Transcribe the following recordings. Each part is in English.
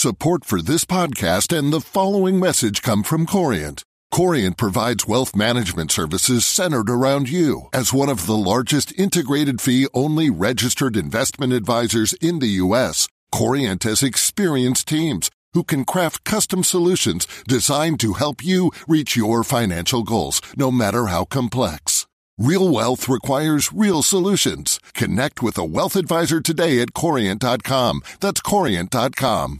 Support for this podcast and the following message come from Corient. Corient provides wealth management services centered around you. As one of the largest integrated fee-only registered investment advisors in the U.S., Corient has experienced teams who can craft custom solutions designed to help you reach your financial goals, no matter how complex. Real wealth requires real solutions. Connect with a wealth advisor today at Corient.com. That's Corient.com.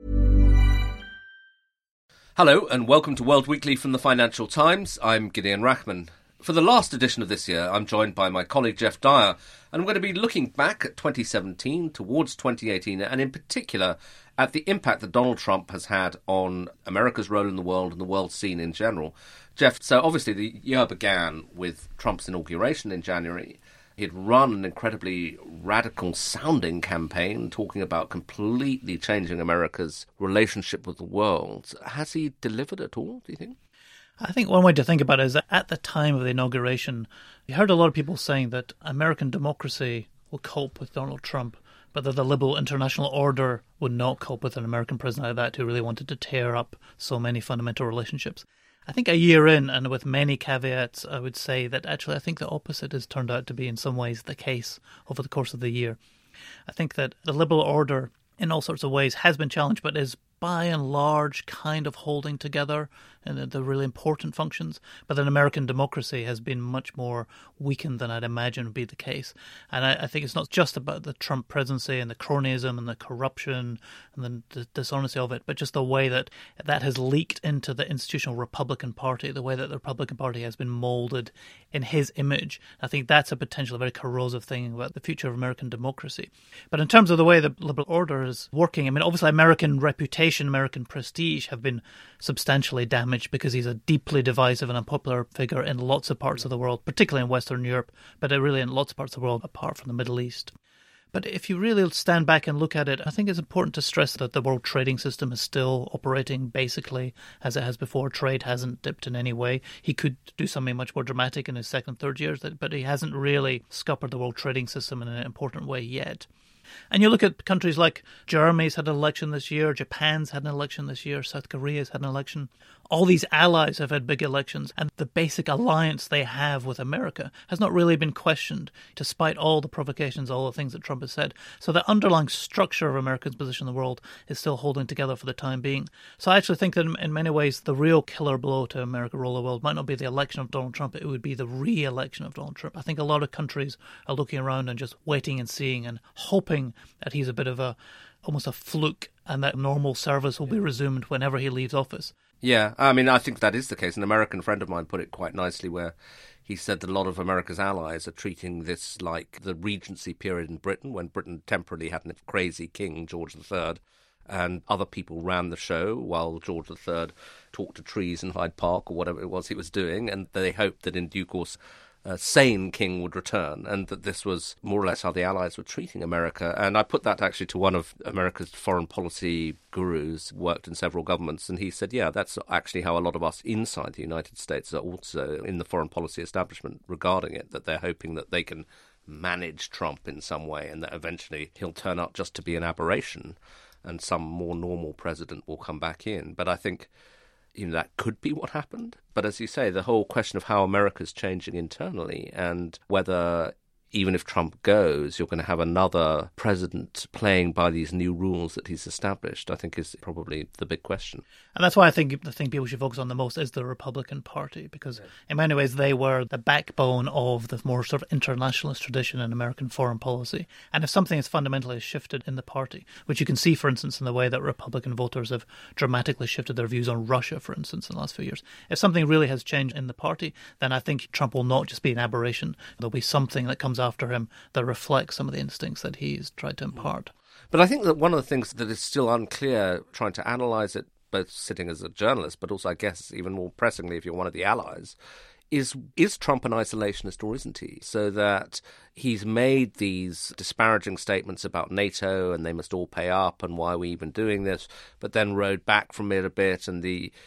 Hello and welcome to World Weekly from the Financial Times. I'm Gideon Rachman. For the last edition of this year, I'm joined by my colleague Jeff Dyer, and I'm going to be looking back at 2017 towards 2018, and in particular at the impact that Donald Trump has had on America's role in the world and the world scene in general. Jeff, so obviously the year began with Trump's inauguration in January. He'd run an incredibly radical-sounding campaign talking about completely changing America's relationship with the world. Has he delivered at all, do you think? I think one way to think about it is that at the time of the inauguration, you heard a lot of people saying that American democracy will cope with Donald Trump, but that the liberal international order would not cope with an American president like that who really wanted to tear up so many fundamental relationships. I think a year in, and with many caveats, I would say that actually I think the opposite has turned out to be in some ways the case over the course of the year. I think that the liberal order in all sorts of ways has been challenged, but is by and large kind of holding together in the really important functions. But then American democracy has been much more weakened than I'd imagine would be the case. And I think it's not just about the Trump presidency and the cronyism and the corruption and the dishonesty of it, but just the way that has leaked into the institutional Republican Party, the way that the Republican Party has been molded in his image. I think that's a potentially very corrosive thing about the future of American democracy. But in terms of the way the liberal order is working, I mean, obviously American reputation, American prestige have been substantially damaged because he's a deeply divisive and unpopular figure in lots of parts of the world, particularly in Western Europe, but really in lots of parts of the world apart from the Middle East. But if you really stand back and look at it, I think it's important to stress that the world trading system is still operating basically as it has before. Trade hasn't dipped in any way. He could do something much more dramatic in his second, third years, but he hasn't really scuppered the world trading system in an important way yet. And you look at countries like Germany's had an election this year, Japan's had an election this year, South Korea's had an election. All these allies have had big elections, and the basic alliance they have with America has not really been questioned, despite all the provocations, all the things that Trump has said. So the underlying structure of America's position in the world is still holding together for the time being. So I actually think that in many ways, the real killer blow to America's role in the world might not be the election of Donald Trump, it would be the re-election of Donald Trump. I think a lot of countries are looking around and just waiting and seeing and hoping that he's a bit of almost a fluke and that normal service will be resumed whenever he leaves office. Yeah, I mean, I think that is the case. An American friend of mine put it quite nicely where he said that a lot of America's allies are treating this like the Regency period in Britain, when Britain temporarily had a crazy king, George III, and other people ran the show while George III talked to trees in Hyde Park or whatever it was he was doing, and they hoped that in due course a sane king would return, and that this was more or less how the Allies were treating America. And I put that actually to one of America's foreign policy gurus, worked in several governments, and he said, yeah, that's actually how a lot of us inside the United States are also in the foreign policy establishment regarding it, that they're hoping that they can manage Trump in some way and that eventually he'll turn up just to be an aberration and some more normal president will come back in. But I think that could be what happened. But as you say, the whole question of how America's changing internally and whether even if Trump goes, you're going to have another president playing by these new rules that he's established, I think is probably the big question. And that's why I think the thing people should focus on the most is the Republican Party, because in many ways they were the backbone of the more sort of internationalist tradition in American foreign policy. And if something has fundamentally shifted in the party, which you can see, for instance, in the way that Republican voters have dramatically shifted their views on Russia, for instance, in the last few years, if something really has changed in the party, then I think Trump will not just be an aberration. There'll be something that comes after him that reflects some of the instincts that he's tried to impart. But I think that one of the things that is still unclear, trying to analyse it, both sitting as a journalist, but also I guess even more pressingly if you're one of the allies, is Trump an isolationist or isn't he? So that he's made these disparaging statements about NATO and they must all pay up and why are we even doing this, but then rode back from it a bit, and the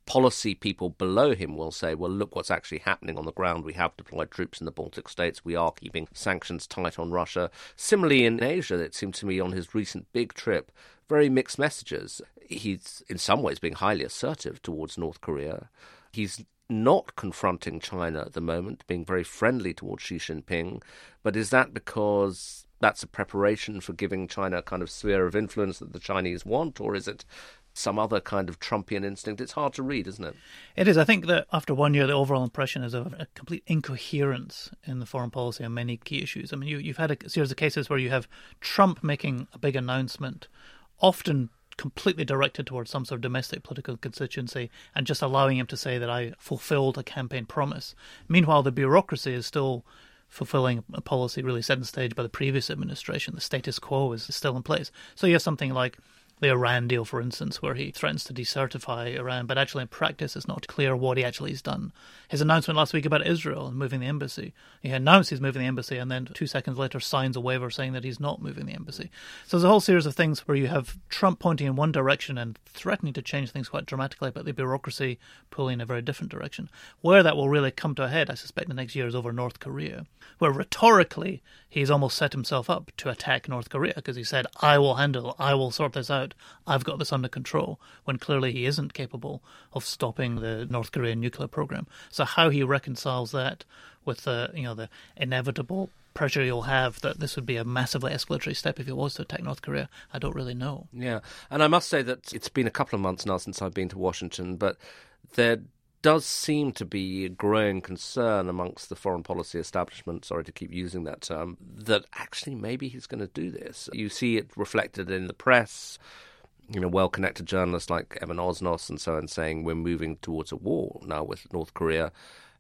policy people below him will say, well, look what's actually happening on the ground. We have deployed troops in the Baltic states. We are keeping sanctions tight on Russia. Similarly, in Asia, it seemed to me on his recent big trip, very mixed messages. He's in some ways being highly assertive towards North Korea. He's not confronting China at the moment, being very friendly towards Xi Jinping. But is that because that's a preparation for giving China a kind of sphere of influence that the Chinese want, or is it some other kind of Trumpian instinct? It's hard to read, isn't it? It is. I think that after 1 year, the overall impression is of a complete incoherence in the foreign policy on many key issues. I mean, you've had a series of cases where you have Trump making a big announcement, often completely directed towards some sort of domestic political constituency, and just allowing him to say that I fulfilled a campaign promise. Meanwhile, the bureaucracy is still fulfilling a policy really set in stage by the previous administration. The status quo is still in place. So you have something like the Iran deal, for instance, where he threatens to decertify Iran, but actually in practice it's not clear what he actually has done. His announcement last week about Israel and moving the embassy, he announced he's moving the embassy and then 2 seconds later signs a waiver saying that he's not moving the embassy. So there's a whole series of things where you have Trump pointing in one direction and threatening to change things quite dramatically, but the bureaucracy pulling in a very different direction. Where that will really come to a head, I suspect, the next year is over North Korea, where rhetorically he's almost set himself up to attack North Korea because he said, I will sort this out, I've got this under control, when clearly he isn't capable of stopping the North Korean nuclear program. So how he reconciles that with the inevitable pressure you'll have that this would be a massively escalatory step if he was to attack North Korea, I don't really know. Yeah, and I must say that it's been a couple of months now since I've been to Washington, but there does seem to be a growing concern amongst the foreign policy establishment, sorry to keep using that term, that actually maybe he's going to do this. You see it reflected in the press, well-connected journalists like Evan Osnos and so on saying we're moving towards a war now with North Korea.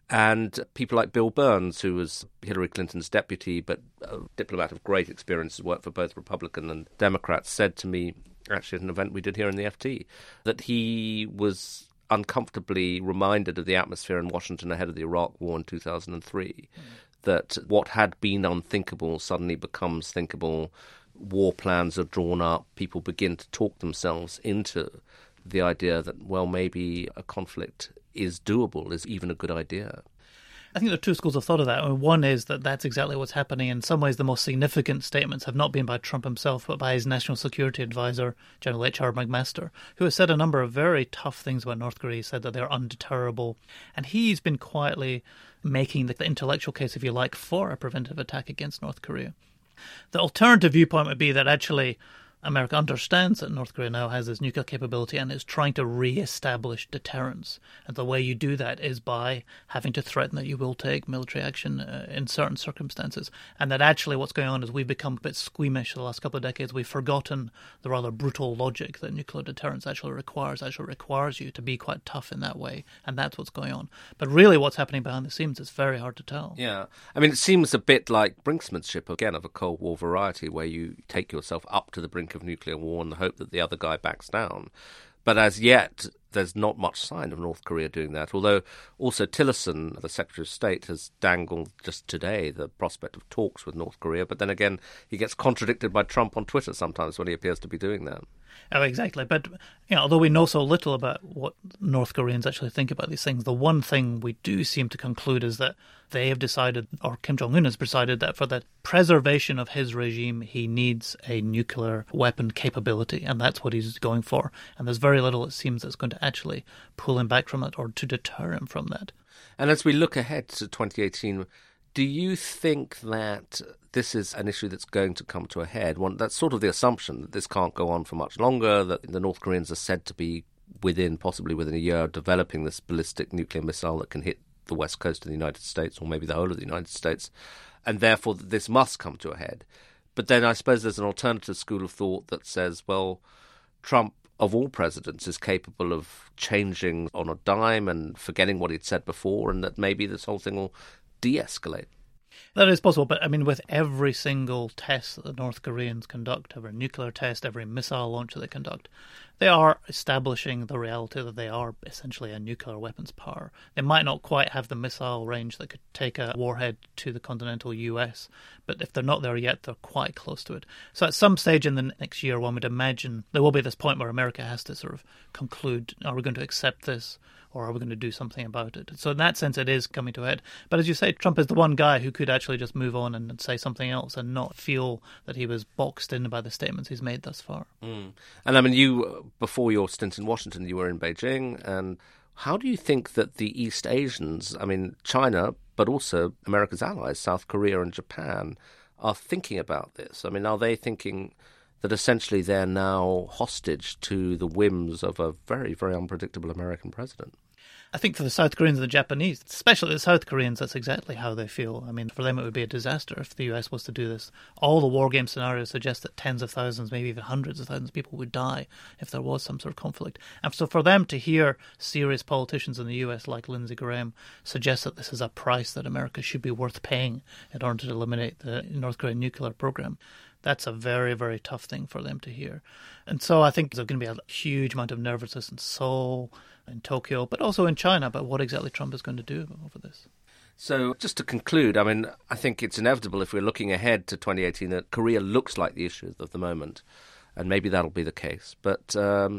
And people like Bill Burns, who was Hillary Clinton's deputy, but a diplomat of great experience, has worked for both Republican and Democrats, said to me, actually at an event we did here in the FT, that he was uncomfortably reminded of the atmosphere in Washington ahead of the Iraq War in 2003, that what had been unthinkable suddenly becomes thinkable. War plans are drawn up. People begin to talk themselves into the idea that, well, maybe a conflict is doable, is even a good idea. I think there are two schools of thought of that. I mean, one is that that's exactly what's happening. In some ways, the most significant statements have not been by Trump himself, but by his national security advisor, General H.R. McMaster, who has said a number of very tough things about North Korea. He said that they're undeterrable. And he's been quietly making the intellectual case, if you like, for a preventive attack against North Korea. The alternative viewpoint would be that actually America understands that North Korea now has this nuclear capability and is trying to re-establish deterrence. And the way you do that is by having to threaten that you will take military action in certain circumstances. And that actually what's going on is we've become a bit squeamish the last couple of decades. We've forgotten the rather brutal logic that nuclear deterrence actually requires you to be quite tough in that way. And that's what's going on. But really what's happening behind the scenes is very hard to tell. Yeah. I mean, it seems a bit like brinksmanship, again, of a Cold War variety, where you take yourself up to the brink of nuclear war in the hope that the other guy backs down. But as yet, there's not much sign of North Korea doing that, although also Tillerson, the Secretary of State, has dangled just today the prospect of talks with North Korea, but then again, he gets contradicted by Trump on Twitter sometimes when he appears to be doing that. Oh, exactly. But although we know so little about what North Koreans actually think about these things, the one thing we do seem to conclude is that they have decided, or Kim Jong-un has decided, that for the preservation of his regime, he needs a nuclear weapon capability, and that's what he's going for. And there's very little, it seems, that's going to actually pull him back from it or to deter him from that. And as we look ahead to 2018, do you think that this is an issue that's going to come to a head? That's sort of the assumption that this can't go on for much longer, that the North Koreans are said to be possibly within a year, developing this ballistic nuclear missile that can hit the west coast of the United States, or maybe the whole of the United States, and therefore this must come to a head. But then I suppose there's an alternative school of thought that says, well, Trump, of all presidents, is capable of changing on a dime and forgetting what he'd said before, and that maybe this whole thing will de-escalate. That is possible, but I mean, with every single test that the North Koreans conduct, every nuclear test, every missile launch that they conduct, they are establishing the reality that they are essentially a nuclear weapons power. They might not quite have the missile range that could take a warhead to the continental US, but if they're not there yet, they're quite close to it. So at some stage in the next year, one would imagine there will be this point where America has to sort of conclude, are we going to accept this? Or are we going to do something about it? So in that sense, it is coming to a head. But as you say, Trump is the one guy who could actually just move on and say something else and not feel that he was boxed in by the statements he's made thus far. Mm. And I mean, you, before your stint in Washington, you were in Beijing. And how do you think that the East Asians, I mean, China, but also America's allies, South Korea and Japan, are thinking about this? I mean, are they thinking that essentially they're now hostage to the whims of a very, very unpredictable American president? I think for the South Koreans and the Japanese, especially the South Koreans, that's exactly how they feel. I mean, for them it would be a disaster if the US was to do this. All the war game scenarios suggest that tens of thousands, maybe even hundreds of thousands of people would die if there was some sort of conflict. And so for them to hear serious politicians in the US like Lindsey Graham suggest that this is a price that America should be worth paying in order to eliminate the North Korean nuclear program, that's a very, very tough thing for them to hear. And so I think there's going to be a huge amount of nervousness in Seoul, in Tokyo, but also in China about what exactly Trump is going to do over this. So just to conclude, I mean, I think it's inevitable if we're looking ahead to 2018 that Korea looks like the issue of the moment, and maybe that'll be the case. But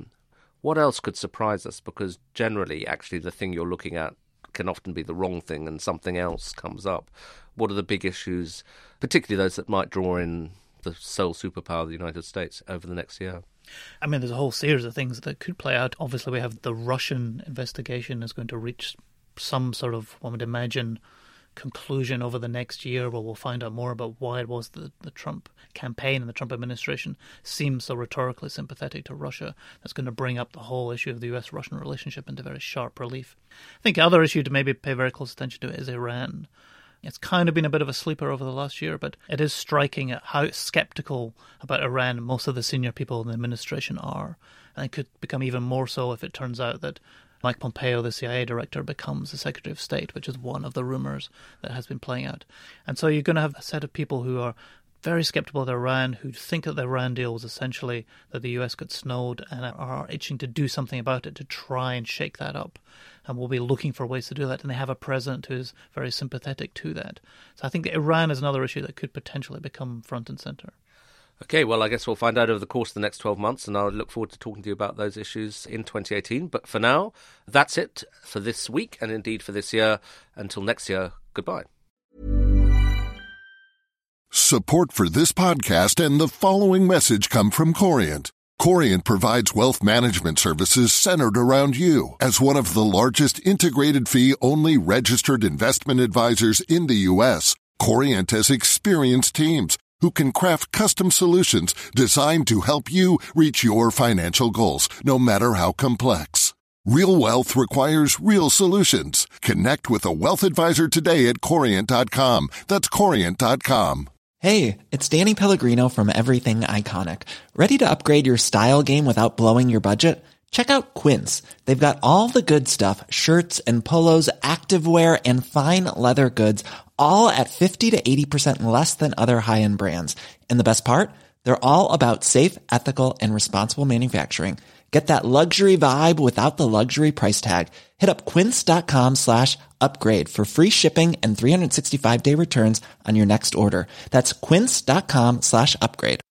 what else could surprise us? Because generally, actually, the thing you're looking at can often be the wrong thing and something else comes up. What are the big issues, particularly those that might draw in the sole superpower of the United States over the next year? I mean, there's a whole series of things that could play out. Obviously, we have the Russian investigation is going to reach some sort of, one would imagine, conclusion over the next year where we'll find out more about why it was the Trump campaign and the Trump administration seems so rhetorically sympathetic to Russia. That's going to bring up the whole issue of the US-Russian relationship into very sharp relief. I think the other issue to maybe pay very close attention to is Iran. It's kind of been a bit of a sleeper over the last year, but it is striking at how skeptical about Iran most of the senior people in the administration are. And it could become even more so if it turns out that Mike Pompeo, the CIA director, becomes the Secretary of State, which is one of the rumors that has been playing out. And so you're going to have a set of people who are very skeptical of Iran, who think that the Iran deal was essentially that the US got snowed and are itching to do something about it to try and shake that up. And will be looking for ways to do that. And they have a president who is very sympathetic to that. So I think that Iran is another issue that could potentially become front and center. Okay, well, I guess we'll find out over the course of the next 12 months, and I'll look forward to talking to you about those issues in 2018. But for now, that's it for this week, and indeed for this year. Until next year, goodbye. Support for this podcast and the following message come from Corient. Corient provides wealth management services centered around you. As one of the largest integrated fee-only registered investment advisors in the U.S., Corient has experienced teams who can craft custom solutions designed to help you reach your financial goals, no matter how complex. Real wealth requires real solutions. Connect with a wealth advisor today at Corient.com. That's Corient.com. Hey, it's Danny Pellegrino from Everything Iconic. Ready to upgrade your style game without blowing your budget? Check out Quince. They've got all the good stuff, shirts and polos, activewear, and fine leather goods, all at 50 to 80% less than other high-end brands. And the best part? They're all about safe, ethical, and responsible manufacturing. Get that luxury vibe without the luxury price tag. Hit up quince.com/upgrade for free shipping and 365-day returns on your next order. That's quince.com/upgrade.